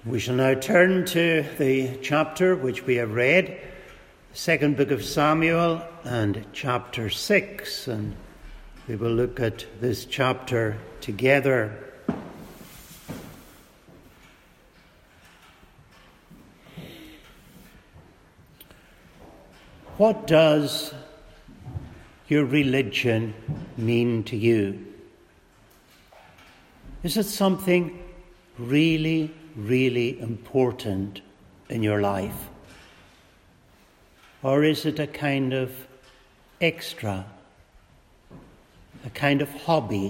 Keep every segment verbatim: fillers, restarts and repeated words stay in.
We shall now turn to the chapter which we have read, the second book of Samuel and chapter six, and we will look at this chapter together. What does your religion mean to you? Is it something really, really important in your life? Or is it a kind of extra, a kind of hobby?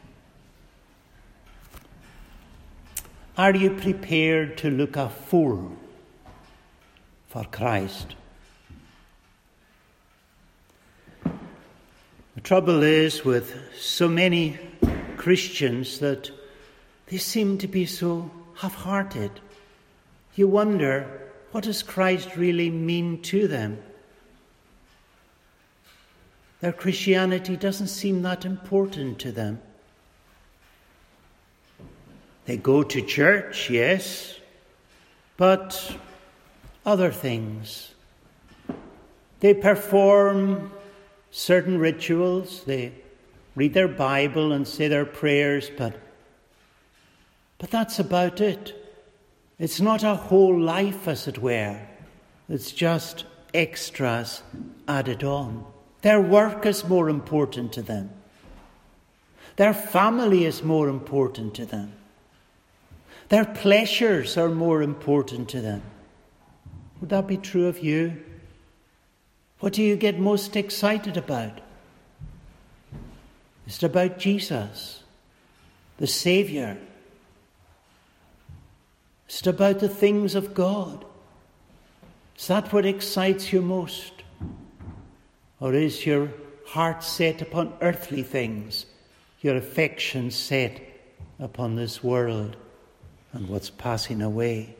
Are you prepared to look a fool for Christ? The trouble is with so many Christians that they seem to be so half-hearted. You wonder, what does Christ really mean to them? Their Christianity doesn't seem that important to them. They go to church, yes, but other things. They perform certain rituals, they read their Bible and say their prayers, but but that's about it. It's not a whole life, as it were. It's just extras added on. Their work is more important to them. Their family is more important to them. Their pleasures are more important to them. Would that be true of you? What do you get most excited about? Is it about Jesus, the Saviour? Is it about the things of God? Is that what excites you most? Or is your heart set upon earthly things, your affection set upon this world and what's passing away?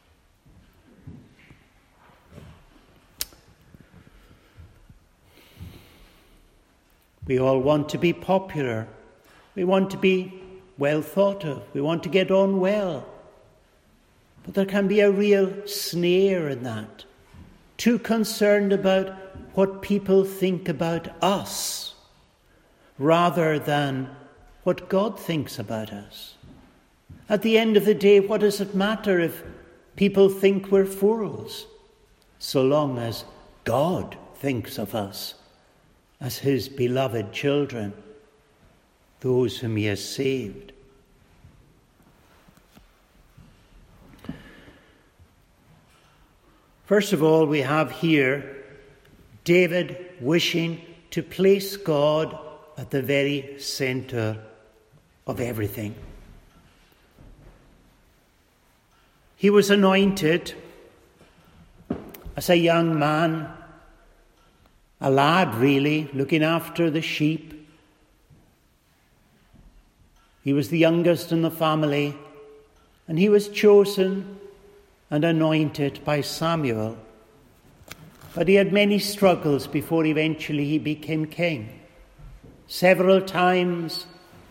We all want to be popular. We want to be well thought of. We want to get on well. But there can be a real snare in that. Too concerned about what people think about us rather than what God thinks about us. At the end of the day, what does it matter if people think we're fools, so long as God thinks of us as his beloved children, those whom he has saved. First of all, we have here David wishing to place God at the very centre of everything. He was anointed as a young man, a lad really, looking after the sheep. He was the youngest in the family, and he was chosen and anointed by Samuel. But he had many struggles before eventually he became king. Several times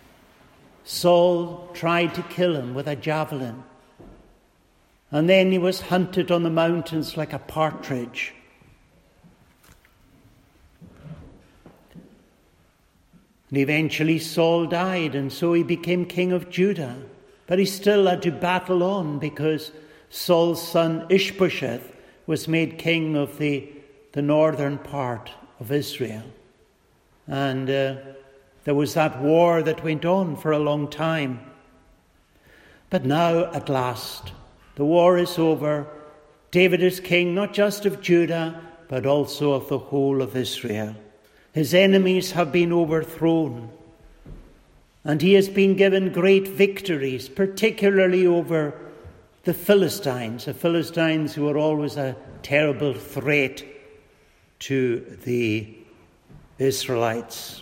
Saul tried to kill him with a javelin, and then he was hunted on the mountains like a partridge. And eventually Saul died, and so he became king of Judah. But he still had to battle on because Saul's son Ishbosheth was made king of the, the northern part of Israel. And uh, there was that war that went on for a long time. But now, at last, the war is over. David is king not just of Judah, but also of the whole of Israel. His enemies have been overthrown, and he has been given great victories, particularly over the Philistines, the Philistines who were always a terrible threat to the Israelites.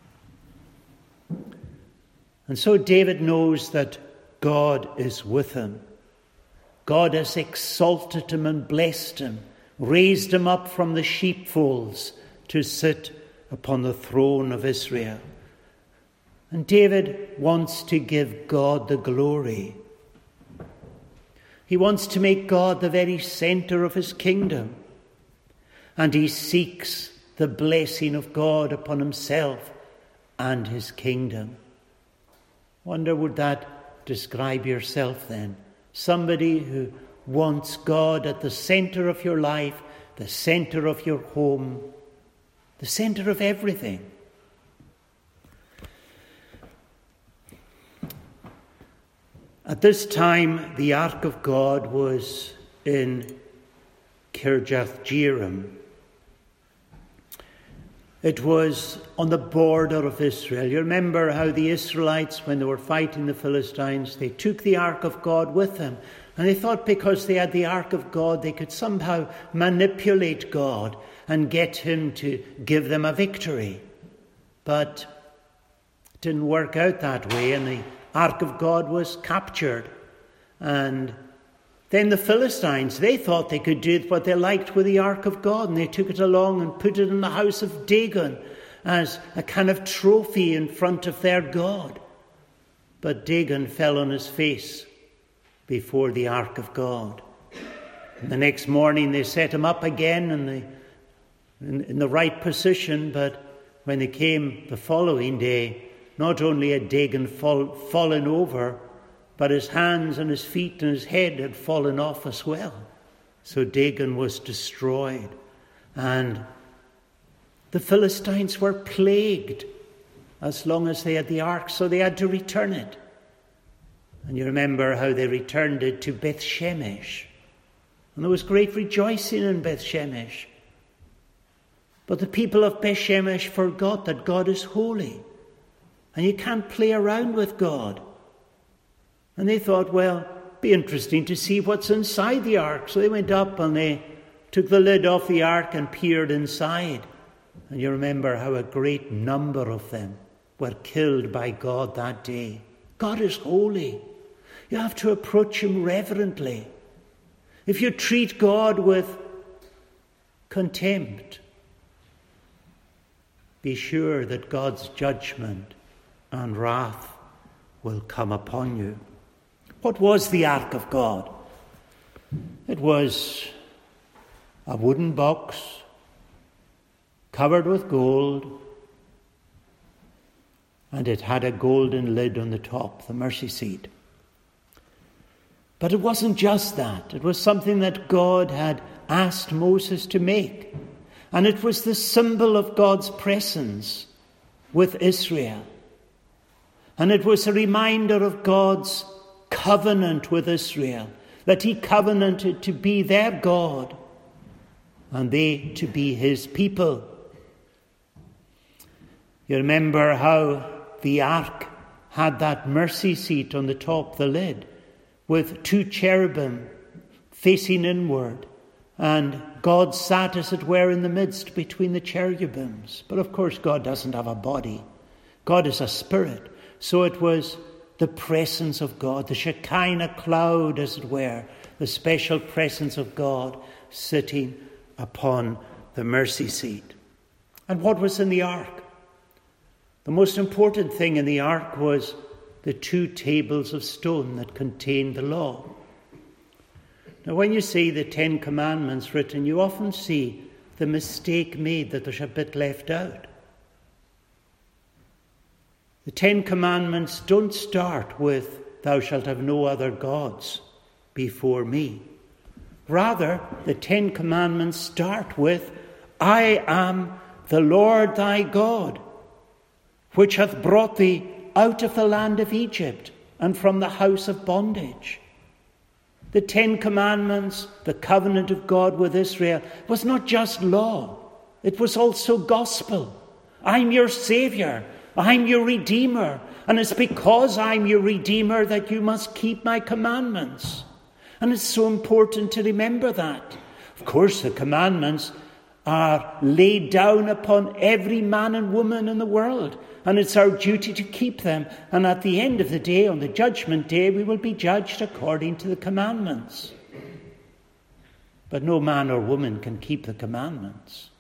And so David knows that God is with him. God has exalted him and blessed him, raised him up from the sheepfolds to sit upon the throne of Israel. And David wants to give God the glory. He wants to make God the very center of his kingdom. And he seeks the blessing of God upon himself and his kingdom. Wonder, would that describe yourself then? Somebody who wants God at the center of your life, the center of your home, the center of everything. At this time, the Ark of God was in Kirjath Jearim. It was on the border of Israel. You remember how the Israelites, when they were fighting the Philistines, they took the Ark of God with them. And they thought because they had the Ark of God, they could somehow manipulate God and get him to give them a victory. But it didn't work out that way, and the Ark of God was captured. And then the Philistines, they thought they could do what they liked with the Ark of God, and they took it along and put it in the house of Dagon as a kind of trophy in front of their God. But Dagon fell on his face before the Ark of God. And the next morning they set him up again in the, in, in the right position, but when they came the following day, not only had Dagon fall, fallen over, but his hands and his feet and his head had fallen off as well. So Dagon was destroyed. And the Philistines were plagued as long as they had the ark, so they had to return it. And you remember how they returned it to Beth Shemesh. And there was great rejoicing in Beth Shemesh. But the people of Beth Shemesh forgot that God is holy. And you can't play around with God. And they thought, well, it'd be interesting to see what's inside the ark. So they went up and they took the lid off the ark and peered inside. And you remember how a great number of them were killed by God that day. God is holy. You have to approach him reverently. If you treat God with contempt, be sure that God's judgment and wrath will come upon you. What was the Ark of God? It was a wooden box covered with gold, and it had a golden lid on the top, the mercy seat. But it wasn't just that. It was something that God had asked Moses to make. And it was the symbol of God's presence with Israel. And it was a reminder of God's covenant with Israel, that he covenanted to be their God and they to be his people. You remember how the ark had that mercy seat on the top, the lid, with two cherubim facing inward, and God sat, as it were, in the midst between the cherubims. But of course God doesn't have a body. God is a spirit. So it was the presence of God, the Shekinah cloud, as it were, the special presence of God sitting upon the mercy seat. And what was in the ark? The most important thing in the ark was the two tables of stone that contained the law. Now, when you see the Ten Commandments written, you often see the mistake made that there's a bit left out. The Ten Commandments don't start with, "Thou shalt have no other gods before me." Rather, the Ten Commandments start with, "I am the Lord thy God, which hath brought thee out of the land of Egypt and from the house of bondage." The Ten Commandments, the covenant of God with Israel, was not just law. It was also gospel. I'm your Saviour. I'm your Redeemer. And it's because I'm your Redeemer that you must keep my commandments. And it's so important to remember that. Of course, the commandments are laid down upon every man and woman in the world. And it's our duty to keep them. And at the end of the day, on the judgment day, we will be judged according to the commandments. But no man or woman can keep the commandments.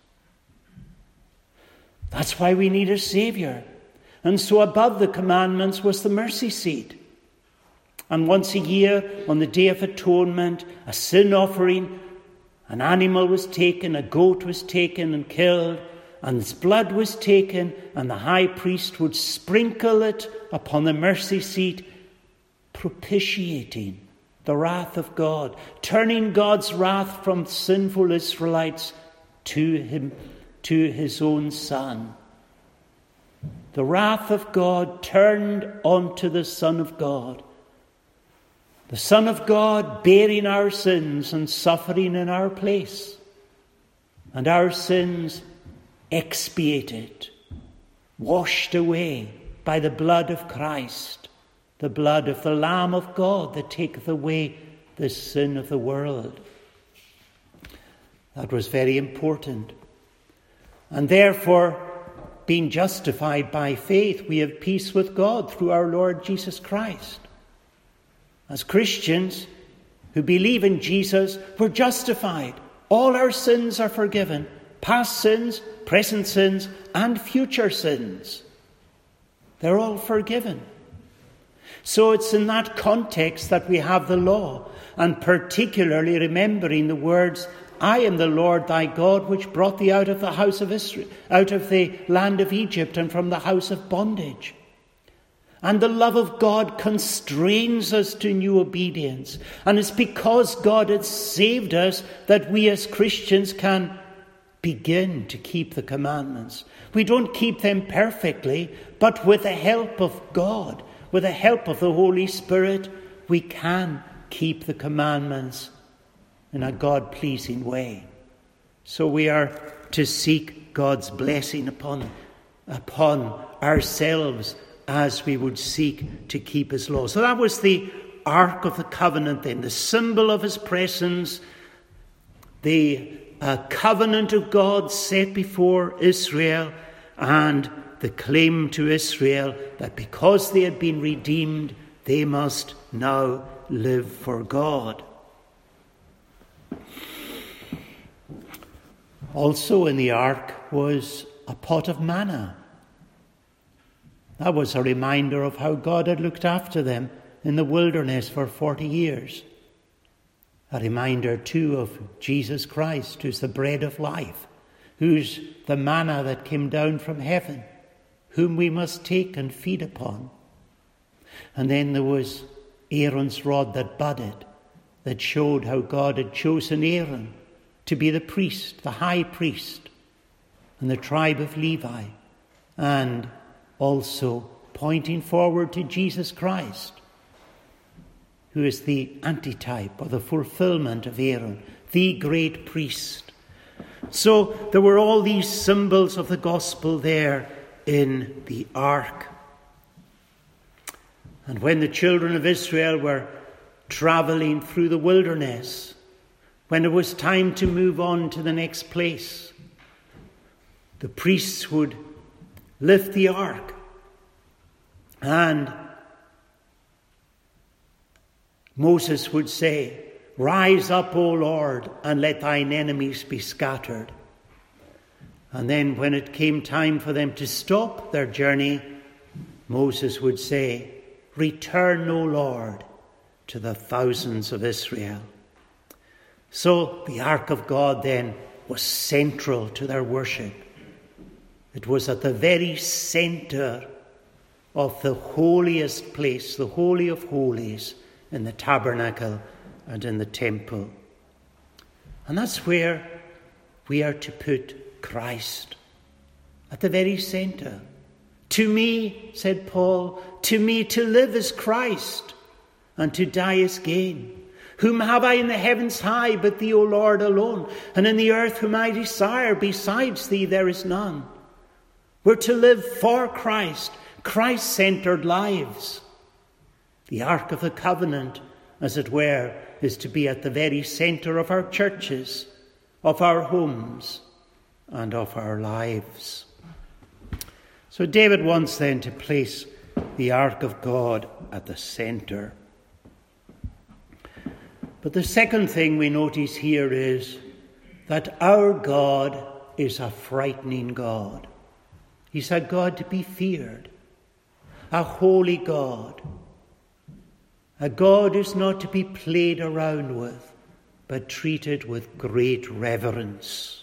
That's why we need a Saviour. And so above the commandments was the mercy seat. And once a year, on the Day of Atonement, a sin offering, an animal was taken, a goat was taken and killed, and its blood was taken, and the high priest would sprinkle it upon the mercy seat, propitiating the wrath of God, turning God's wrath from sinful Israelites to him, to his own Son. The wrath of God turned onto the Son of God. The Son of God bearing our sins and suffering in our place. And our sins expiated, washed away by the blood of Christ, the blood of the Lamb of God that taketh away the sin of the world. That was very important. And therefore, being justified by faith, we have peace with God through our Lord Jesus Christ. As Christians who believe in Jesus, we're justified. All our sins are forgiven. Past sins, present sins, and future sins. They're all forgiven. So it's in that context that we have the law, and particularly remembering the words, I am the Lord thy God, which brought thee out of the house of Israel, out of the land of Egypt, and from the house of bondage. And the love of God constrains us to new obedience. And it's because God has saved us that we as Christians can begin to keep the commandments. We don't keep them perfectly, but with the help of God, with the help of the Holy Spirit, we can keep the commandments in a God-pleasing way. So we are to seek God's blessing upon, upon ourselves as we would seek to keep his law. So that was the Ark of the Covenant then, the symbol of his presence, the uh, covenant of God set before Israel, and the claim to Israel that because they had been redeemed, they must now live for God. Also in the ark was a pot of manna. That was a reminder of how God had looked after them in the wilderness for forty years. A reminder too of Jesus Christ, who's the bread of life, who's the manna that came down from heaven, whom we must take and feed upon. And then there was Aaron's rod that budded, that showed how God had chosen Aaron to be the priest, the high priest, and the tribe of Levi, and also pointing forward to Jesus Christ, who is the antitype or the fulfillment of Aaron, the great priest. So there were all these symbols of the gospel there in the ark. And when the children of Israel were traveling through the wilderness, when it was time to move on to the next place, the priests would lift the ark and Moses would say, "Rise up, O Lord, and let thine enemies be scattered." And then when it came time for them to stop their journey, Moses would say, "Return, O Lord, to the thousands of Israel." So the ark of God then was central to their worship. It was at the very center of the holiest place, the Holy of Holies, in the tabernacle and in the temple. And that's where we are to put Christ, at the very center. To me, said Paul, to me to live is Christ, and to die is gain. Whom have I in the heavens high but thee, O Lord, alone? And in the earth whom I desire, besides thee there is none. We're to live for Christ, Christ-centered lives. The Ark of the Covenant, as it were, is to be at the very center of our churches, of our homes, and of our lives. So David wants then to place the Ark of God at the center. But the second thing we notice here is that our God is a frightening God. He's a God to be feared, a holy God. A God who's not to be played around with, but treated with great reverence.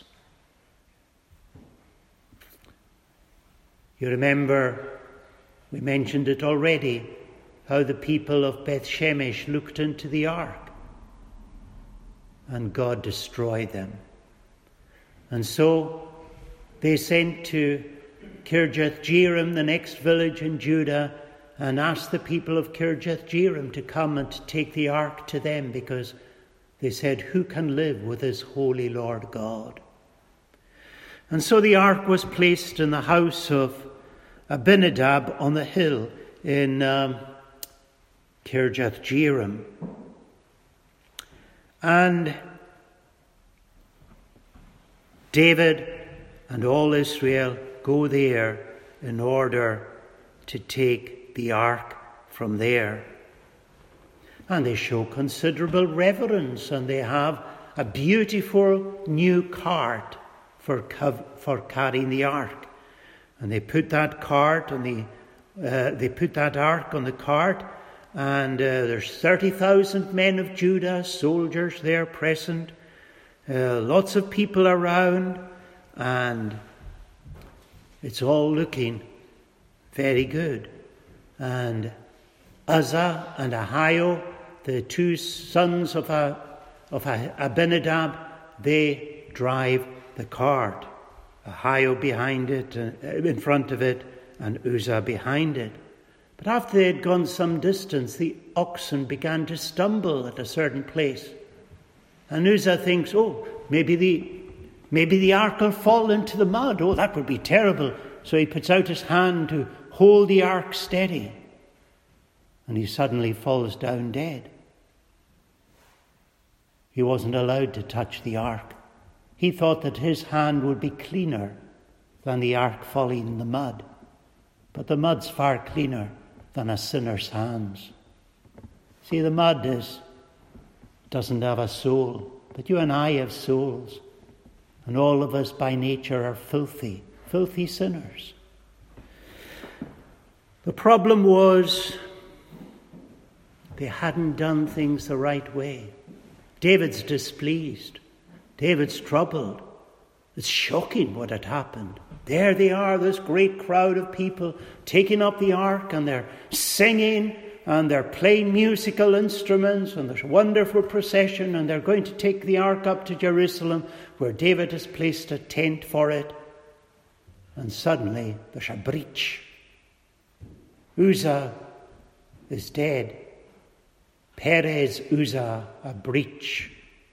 You remember, we mentioned it already, how the people of Beth Shemesh looked into the ark and God destroyed them. And so they sent to Kirjath Jearim, the next village in Judah, and asked the people of Kirjath Jearim to come and to take the ark to them, because they said, who can live with this holy Lord God? And so the ark was placed in the house of Abinadab on the hill in um, Kirjath Jearim. And David and all Israel go there in order to take the ark from there. And they show considerable reverence, and they have a beautiful new cart for, for carrying the ark. And they put that cart on the, uh, they put that ark on the cart, and uh, there's thirty thousand men of Judah, soldiers there present, uh, lots of people around, and it's all looking very good. And Uzzah and Ahio, the two sons of, a, of a Abinadab, they drive the cart. Ahio behind it, uh, in front of it, and Uzzah behind it. But after they had gone some distance, the oxen began to stumble at a certain place. And Uzzah thinks, oh, maybe the maybe the ark will fall into the mud. Oh, that would be terrible. So he puts out his hand to hold the ark steady. And he suddenly falls down dead. He wasn't allowed to touch the ark. He thought that his hand would be cleaner than the ark falling in the mud. But the mud's far cleaner than a sinner's hands. See, the mud is, doesn't have a soul, but you and I have souls. And all of us by nature are filthy, filthy sinners. The problem was they hadn't done things the right way. David's displeased. David's troubled. It's shocking what had happened. There they are, this great crowd of people taking up the ark, and they're singing and they're playing musical instruments, and there's a wonderful procession, and they're going to take the ark up to Jerusalem, where David has placed a tent for it. And suddenly there's a breach. Uzzah is dead. Perez Uzzah, a breach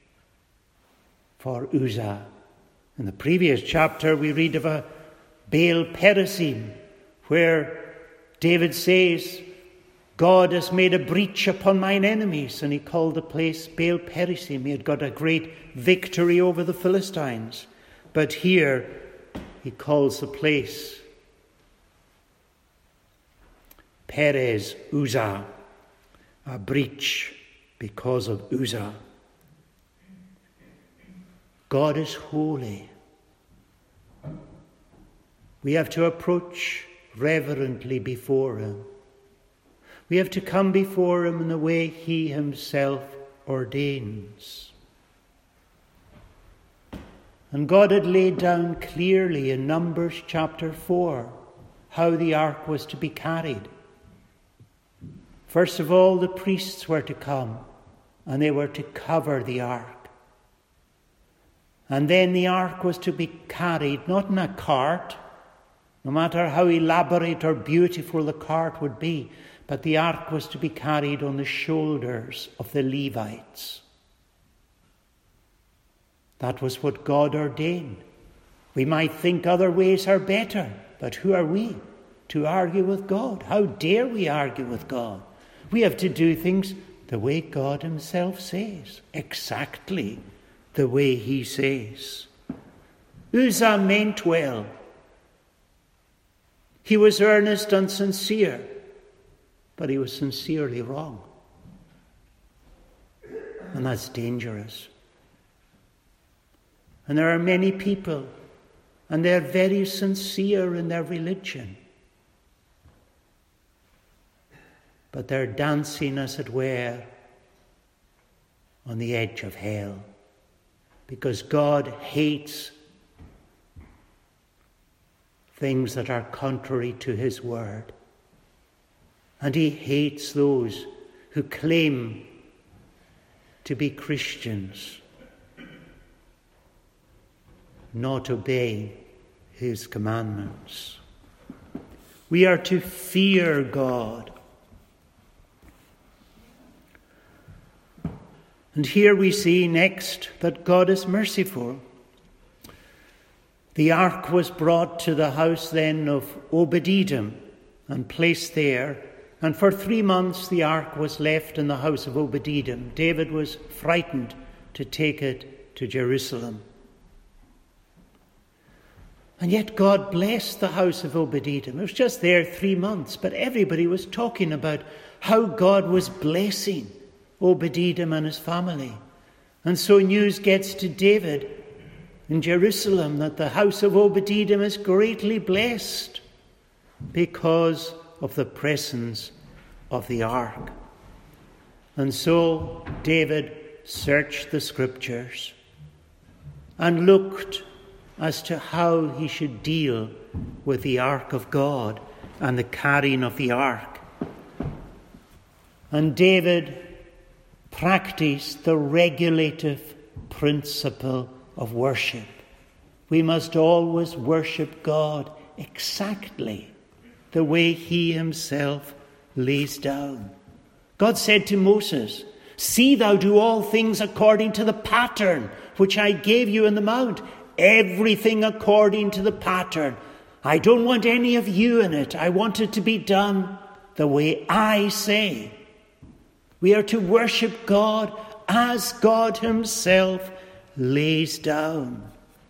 for Uzzah. In the previous chapter we read of a Baal Perazim, where David says, God has made a breach upon mine enemies, and he called the place Baal Perazim. He had got a great victory over the Philistines. But here he calls the place Perez Uzzah, a breach because of Uzzah. God is holy. We have to approach reverently before him. We have to come before him in the way he himself ordains. And God had laid down clearly in Numbers chapter four how the ark was to be carried. First of all, the priests were to come, and they were to cover the ark. And then the ark was to be carried, not in a cart, no matter how elaborate or beautiful the cart would be, but the ark was to be carried on the shoulders of the Levites. That was what God ordained. We might think other ways are better, but who are we to argue with God? How dare we argue with God? We have to do things the way God himself says, exactly the way he says. Uzzah meant well. He was earnest and sincere, but he was sincerely wrong. And that's dangerous. And there are many people, and they're very sincere in their religion. but they're dancing, as it were, on the edge of hell, because God hates things that are contrary to his word. And he hates those who claim to be Christians, not obey his commandments. We are to fear God. And here we see next that God is merciful. The ark was brought to the house then of Obed-Edom and placed there. And for three months the ark was left in the house of Obed-Edom. David was frightened to take it to Jerusalem. And yet God blessed the house of Obed-Edom. It was just there three months, but everybody was talking about how God was blessing Obed-Edom and his family. And so news gets to David in Jerusalem that the house of Obed-Edom is greatly blessed because of the presence of the ark. And so David searched the scriptures and looked as to how he should deal with the ark of God and the carrying of the ark. And David practiced the regulative principle of worship. We must always worship God exactly the way he himself lays down. God said to Moses, "See thou do all things according to the pattern which I gave you in the mount." Everything according to the pattern. I don't want any of you in it. I want it to be done the way I say. We are to worship God as God himself lays down.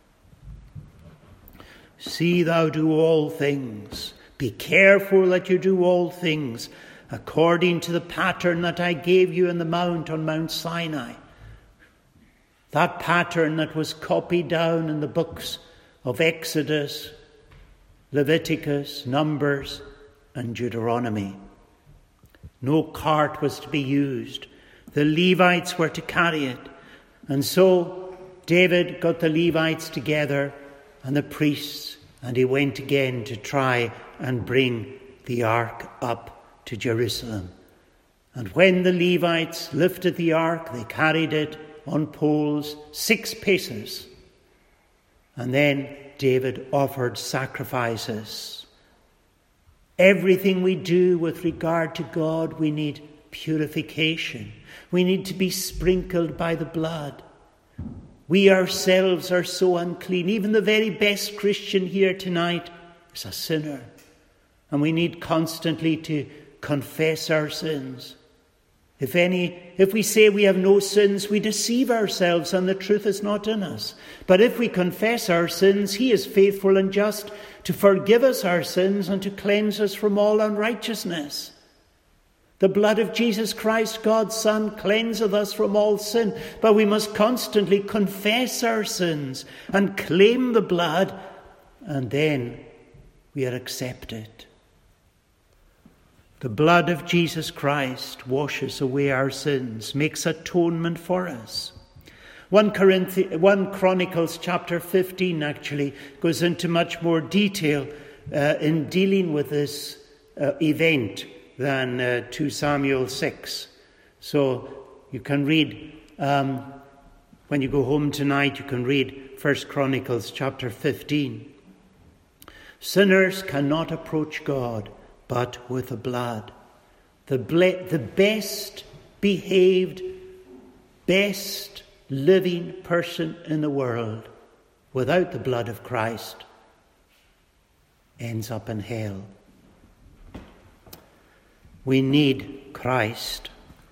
See thou do all things. Be careful that you do all things according to the pattern that I gave you in the mount on Mount Sinai. That pattern that was copied down in the books of Exodus, Leviticus, Numbers, and Deuteronomy. No cart was to be used. The Levites were to carry it. And so David got the Levites together and the priests, and he went again to try and bring the ark up to Jerusalem. And when the Levites lifted the ark, they carried it on poles six paces. And then David offered sacrifices. Everything we do with regard to God, we need purification. We need to be sprinkled by the blood. We ourselves are so unclean. Even the very best Christian here tonight is a sinner. And we need constantly to confess our sins. If any, if we say we have no sins, we deceive ourselves and the truth is not in us. But if we confess our sins, he is faithful and just to forgive us our sins and to cleanse us from all unrighteousness. The blood of Jesus Christ, God's Son, cleanseth us from all sin. But we must constantly confess our sins and claim the blood, and then we are accepted. The blood of Jesus Christ washes away our sins, makes atonement for us. First Chronicles chapter fifteen actually goes into much more detail uh, in dealing with this uh, event than uh, Second Samuel six. So you can read, um, when you go home tonight, you can read First Chronicles chapter fifteen. Sinners cannot approach God but with the blood. The, ble- the best behaved, best living person in the world without the blood of Christ ends up in hell. We need Christ.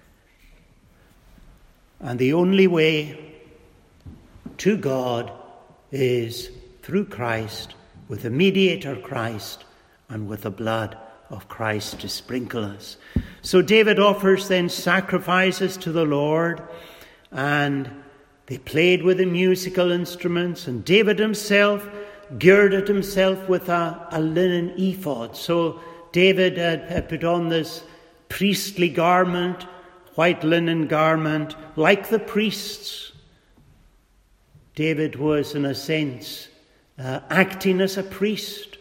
And the only way to God is through Christ, with the mediator Christ, and with the blood of Christ to sprinkle us. So David offers then sacrifices to the Lord, and they played with the musical instruments, and David himself girded himself with a, a linen ephod. So David had, had put on this priestly garment, white linen garment, like the priests. David was, in a sense, uh, acting as a priest.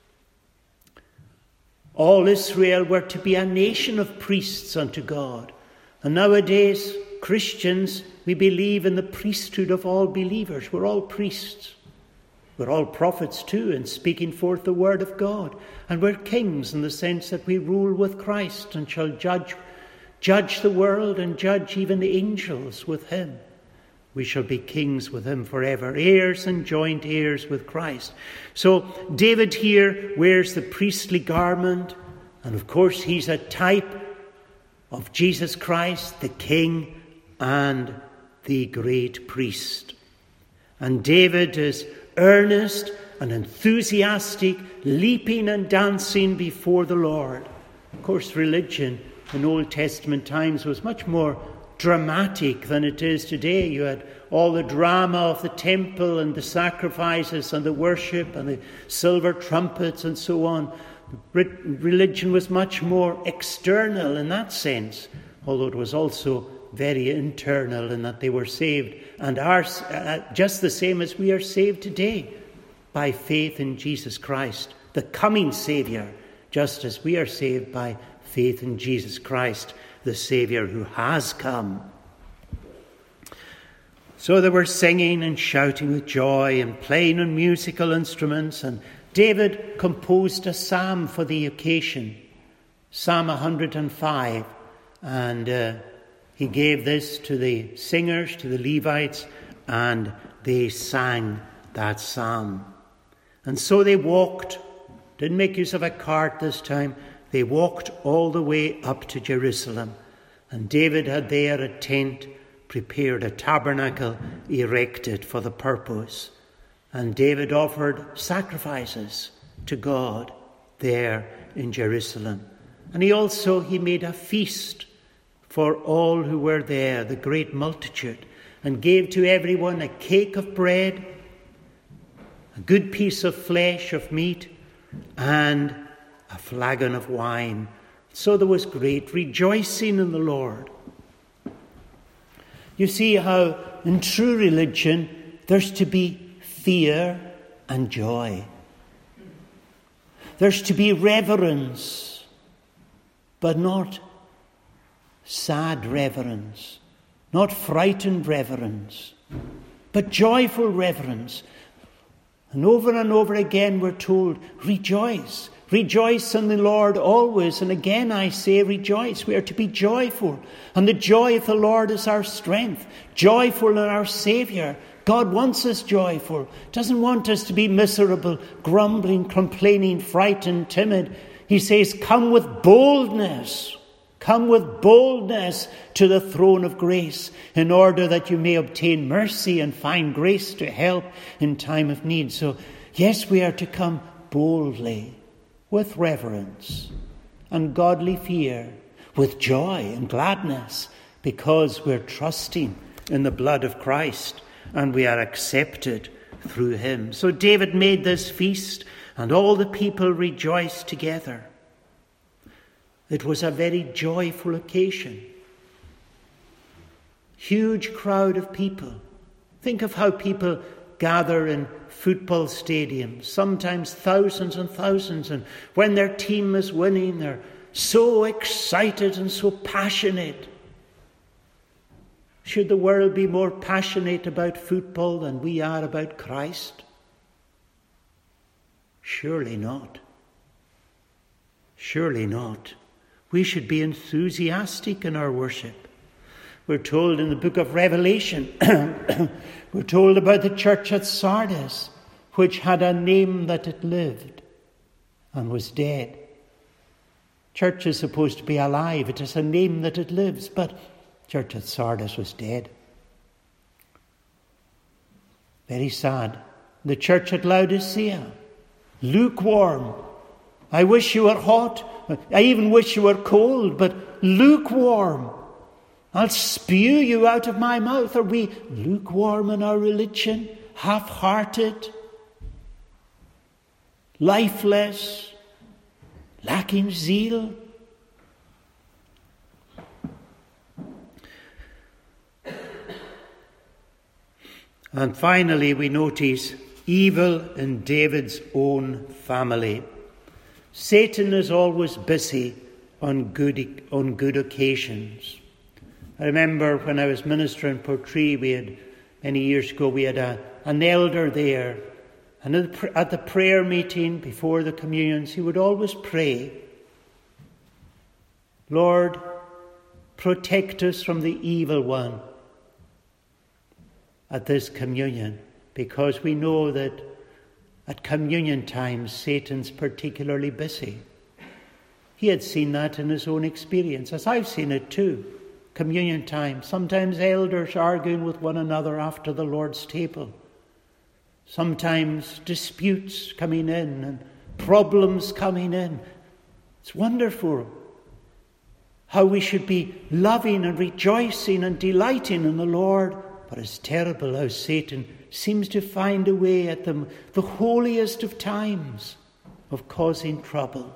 All Israel were to be a nation of priests unto God. And nowadays, Christians, we believe in the priesthood of all believers. We're all priests. We're all prophets too, in speaking forth the word of God. And we're kings in the sense that we rule with Christ and shall judge, judge the world and judge even the angels with him. We shall be kings with him forever, heirs and joint heirs with Christ. So David here wears the priestly garment, and of course he's a type of Jesus Christ, the King and the great priest. And David is earnest and enthusiastic, leaping and dancing before the Lord. Of course, religion in Old Testament times was much more dramatic than it is today. You had all the drama of the temple and the sacrifices and the worship and the silver trumpets and so on. Re- religion was much more external in that sense, although it was also very internal in that they were saved and are uh, just the same as we are saved today by faith in Jesus Christ, the coming Saviour, just as we are saved by faith in Jesus Christ, the Saviour who has come. So they were singing and shouting with joy and playing on musical instruments, and David composed a psalm for the occasion, Psalm one hundred five, and uh, he gave this to the singers, to the Levites, and they sang that psalm. And so they walked, didn't make use of a cart this time, they walked all the way up to Jerusalem. And David had there a tent, prepared a tabernacle, erected for the purpose. And David offered sacrifices to God there in Jerusalem. And he also, he made a feast for all who were there, the great multitude, and gave to everyone a cake of bread, a good piece of flesh of meat, and a flagon of wine. So there was great rejoicing in the Lord. You see how in true religion there's to be fear and joy. There's to be reverence, but not sad reverence, not frightened reverence, but joyful reverence. And over and over again we're told, rejoice. Rejoice in the Lord always. And again I say rejoice. We are to be joyful. And the joy of the Lord is our strength. Joyful in our Saviour. God wants us joyful. Doesn't want us to be miserable, grumbling, complaining, frightened, timid. He says, come with boldness. Come with boldness to the throne of grace, in order that you may obtain mercy and find grace to help in time of need. So, yes, we are to come boldly, with reverence and godly fear, with joy and gladness, because we're trusting in the blood of Christ and we are accepted through him. So David made this feast, and all the people rejoiced together. It was a very joyful occasion. Huge crowd of people. Think of how people gather in football stadiums, sometimes thousands and thousands, and when their team is winning, they're so excited and so passionate. Should the world be more passionate about football than we are about Christ? Surely not. Surely not. We should be enthusiastic in our worship. We're told in the book of Revelation, we're told about the church at Sardis, which had a name that it lived and was dead. Church is supposed to be alive. It is a name that it lives, but church at Sardis was dead. Very sad. The church at Laodicea, lukewarm. I wish you were hot. I even wish you were cold, but lukewarm. I'll spew you out of my mouth. Are we lukewarm in our religion? Half-hearted? Lifeless? Lacking zeal? And finally, we notice evil in David's own family. Satan is always busy on good, on good occasions. I remember when I was ministering in Portree, we had, many years ago, we had a, an elder there. And at the, at the prayer meeting before the communions, he would always pray, Lord, protect us from the evil one at this communion, because we know that at communion time, Satan's particularly busy. He had seen that in his own experience, as I've seen it too. Communion time, sometimes elders arguing with one another after the Lord's table. Sometimes disputes coming in and problems coming in. It's wonderful how we should be loving and rejoicing and delighting in the Lord. But it's terrible how Satan seems to find a way at the, the holiest of times of causing trouble.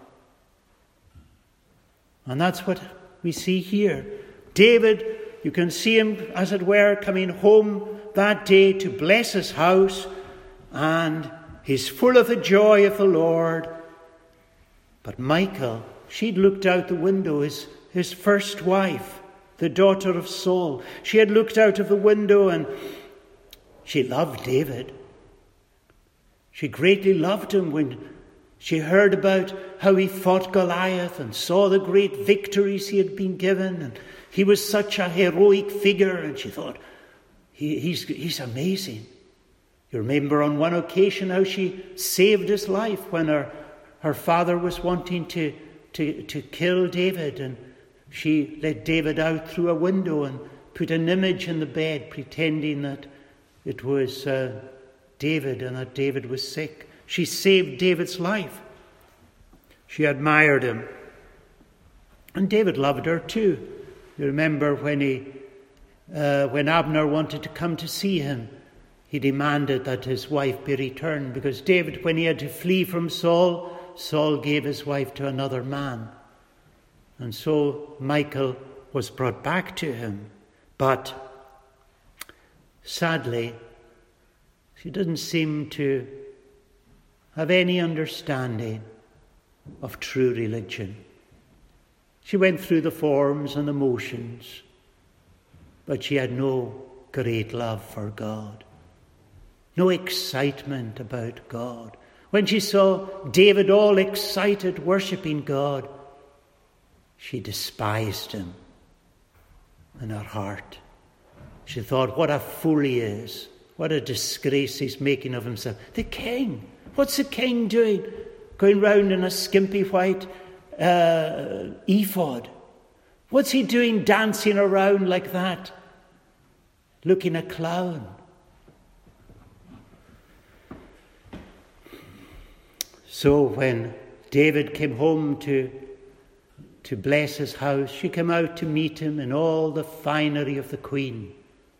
And that's what we see here. David, you can see him, as it were, coming home that day to bless his house, and he's full of the joy of the Lord. But Michal, she'd looked out the window, his, his first wife, the daughter of Saul. She had looked out of the window and she loved David. She greatly loved him when she heard about how he fought Goliath and saw the great victories he had been given. And he was such a heroic figure, and she thought, he, he's, he's amazing. You remember on one occasion how she saved his life when her, her father was wanting to, to, to kill David, and she let David out through a window and put an image in the bed, pretending that it was uh, David and that David was sick. She saved David's life. She admired him. And David loved her too. You remember when he, uh, when Abner wanted to come to see him, he demanded that his wife be returned, because David, when he had to flee from Saul, Saul gave his wife to another man. And so Michal was brought back to him. But sadly, she didn't seem to have any understanding of true religion. She went through the forms and the motions, but she had no great love for God, no excitement about God. When she saw David all excited, worshipping God, she despised him in her heart. She thought, what a fool he is. What a disgrace he's making of himself. The king. What's the king doing? Going round in a skimpy white uh, ephod. What's he doing dancing around like that? Looking a clown. So when David came home to to bless his house, she came out to meet him in all the finery of the queen.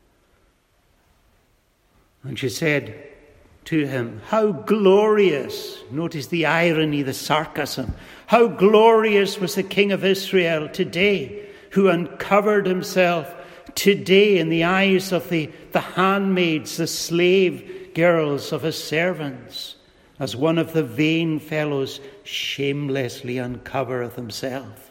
And she said to him, how glorious, notice the irony, the sarcasm, how glorious was the King of Israel today, who uncovered himself today in the eyes of the, the handmaids, the slave girls of his servants, as one of the vain fellows shamelessly uncovereth himself.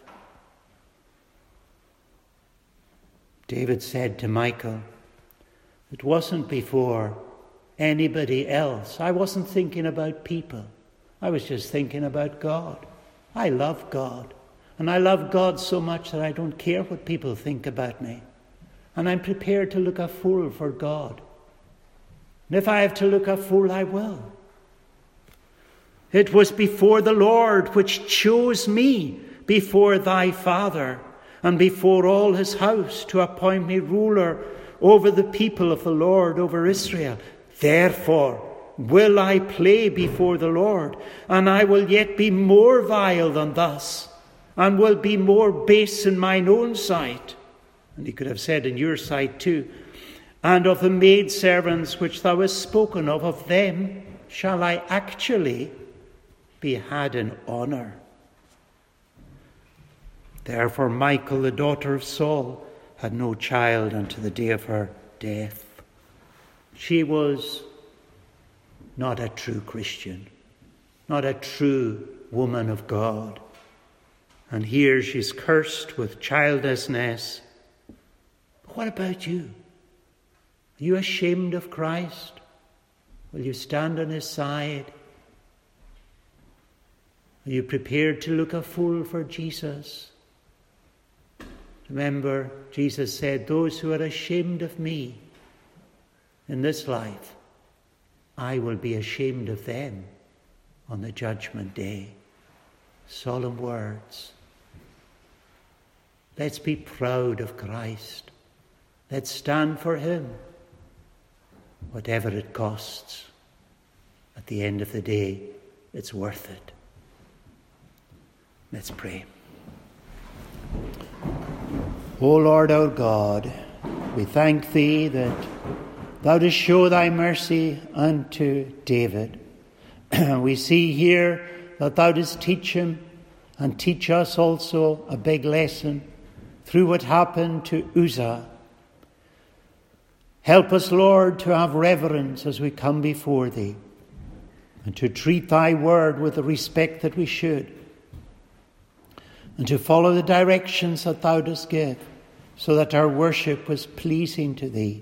David said to Michal, it wasn't before anybody else. I wasn't thinking about people. I was just thinking about God. I love God. And I love God so much that I don't care what people think about me. And I'm prepared to look a fool for God. And if I have to look a fool, I will. It was before the Lord which chose me before thy father and before all his house to appoint me ruler over the people of the Lord, over Israel. Therefore will I play before the Lord, and I will yet be more vile than thus, and will be more base in mine own sight. And he could have said in your sight too. And of the maidservants which thou hast spoken of, of them shall I actually be had in honour. Therefore Michal, the daughter of Saul, had no child unto the day of her death. she was not a true Christian, not a true woman of God. And here she's cursed with childlessness. But what about you? Are you ashamed of Christ? Will you stand on his side? Are you prepared to look a fool for Jesus? Remember, Jesus said, those who are ashamed of me in this life, I will be ashamed of them on the judgment day. Solemn words. Let's be proud of Christ. Let's stand for him, whatever it costs. At the end of the day, it's worth it. Let's pray. O Lord our God, we thank thee that thou dost show thy mercy unto David. We see here that thou dost teach him and teach us also a big lesson through what happened to Uzzah. Help us, Lord, to have reverence as we come before thee and to treat thy word with the respect that we should, and to follow the directions that thou dost give, so that our worship was pleasing to thee.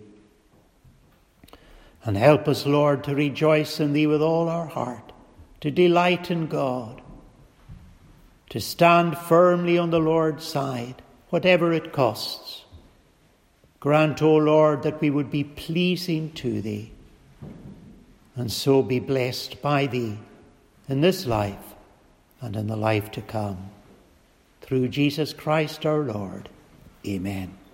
And help us, Lord, to rejoice in thee with all our heart, to delight in God, to stand firmly on the Lord's side, whatever it costs. Grant, O Lord, that we would be pleasing to thee, and so be blessed by thee in this life and in the life to come. Through Jesus Christ our Lord. Amen.